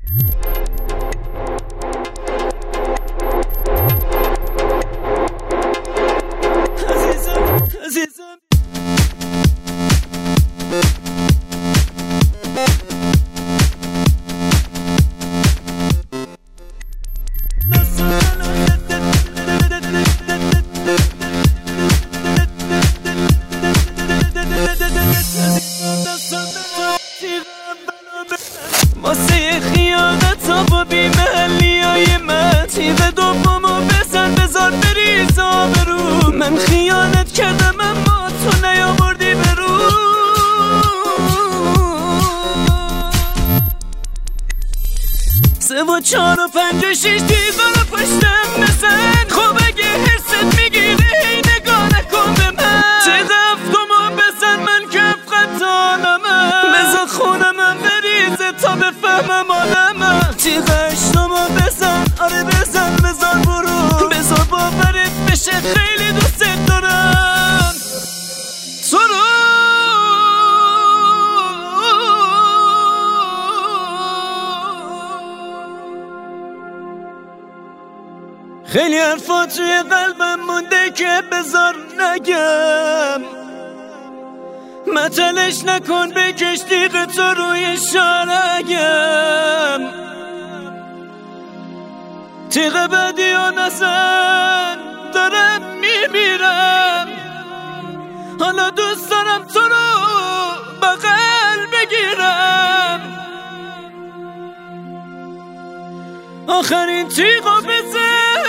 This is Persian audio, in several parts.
واسه خیانت ها با بیمحلی های من تیغ دومو بزن بذار بریز آبرو. من خیانت کردم اما تو نیاوردی برو. سه و چهار و پنج و شش دیوار و پشتم بزن. خب اگه حرست میگیره هی نگاه نکن به من. تیغ هفتمو بزن من که افقدانمم. بزن خونمم بریزه تا بفهمم آدمم. تیغ هشتمو بزن آره بزن بزار برو. بزار باورت بشه خیلی دوست دارم تو رو. خیلی حرفا توی قلبم مونده که بذار نگم. متلش نکن بکش تیغ تو روی شارگم. تیغ بدی و نزن دارم میمیرم. حالا دوست دارم تو رو بغل بگیرم. آخرین تیغو بزن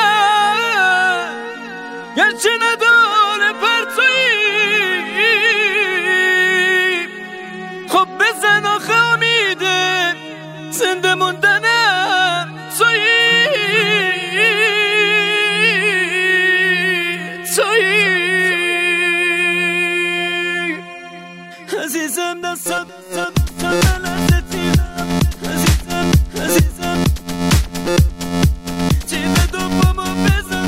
گرچه نداره پرتویی. خب بزن آخه امیده زنده موندنم تویی. عزیزم دستم لحظه تیرم. عزیزم تیغ دومو بزن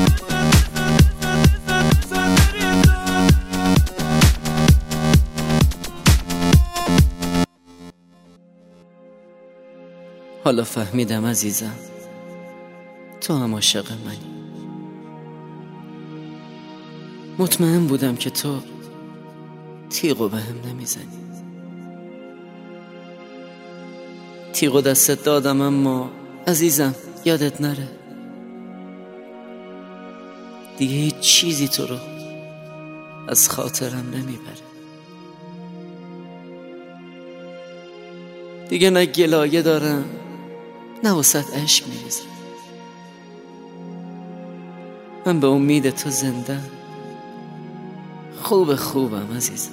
بریزم. حالا فهمیدم عزیزم تو هم عاشق منی. مطمئن بودم که تو تیغو به هم نمیزنی. تیغو دستت دادم اما عزیزم یادت نره دیگه هیچ چیزی تو رو از خاطرم نمیبره. دیگه نه گلایه دارم نه واسط عشق میریزم. من به امید تو زنده خوبم عزیزم.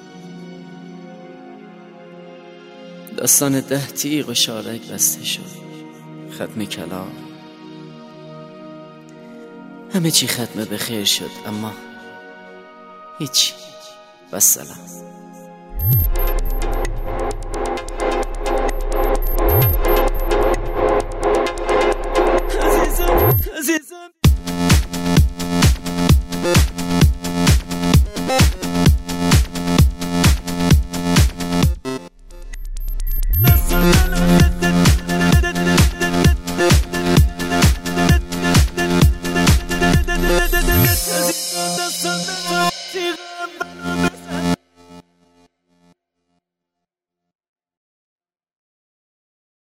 داستان 10 تیغ و شارک بسته شد. ختم کلام همه چی ختم به خیر شد اما هیچ. و سلام.